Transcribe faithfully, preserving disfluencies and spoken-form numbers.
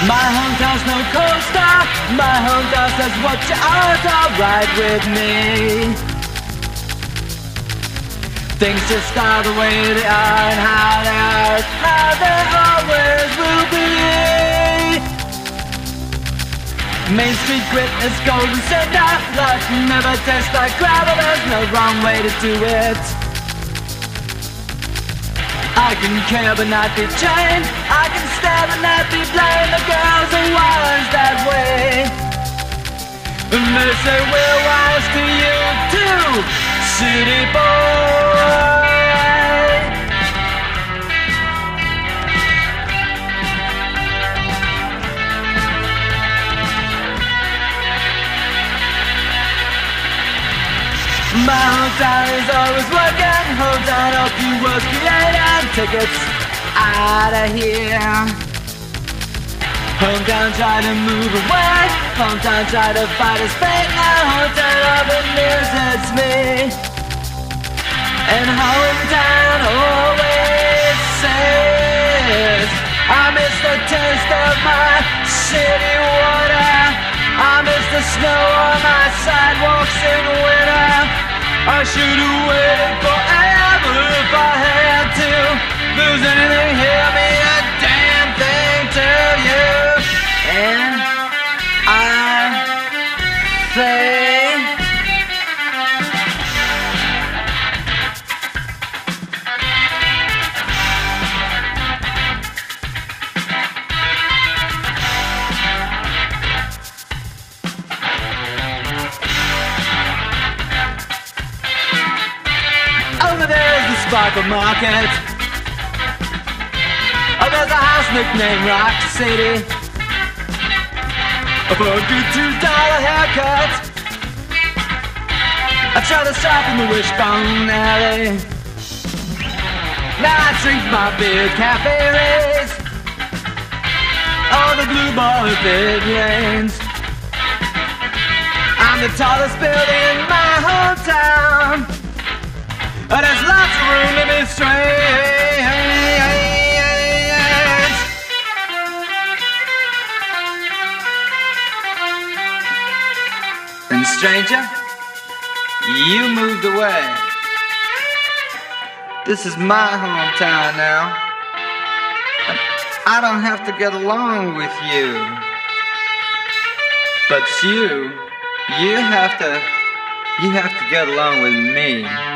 My hometown's no coaster. My hometown says what you are's alright with me. Things just are the way they are, and how they are is how they always will be. Main Street grit is golden cinder. Life never tastes like gravel. There's no wrong way to do it. I can care but not be chained. I can stare but not be blind. The girls are wise that way. And they say we're wise to you too, city boy. My hometown is always working. Hometown hope you was creating tickets out of here. Hometown try to move away. Hometown try to fight his fate. Now hometown often loses me. And hometown always says I miss the taste of my city water. I miss the snow on my sidewalks in winter. I should have waited forever if I had to. Lose anything, hear me a damn thing tell you. And I say over there's the Sparkle Market. Oh, there's a house nicknamed Rock City. For a good two dollar haircut, I try to shop in the Wishbone Alley. Now I drink my beer Cafe Rays on the blue bar if it rains. I'm the tallest building in my hometown. Oh, there's lots of room to be strange. And stranger, you moved away. This is my hometown now. I don't have to get along with you. But you, you have to, you have to get along with me.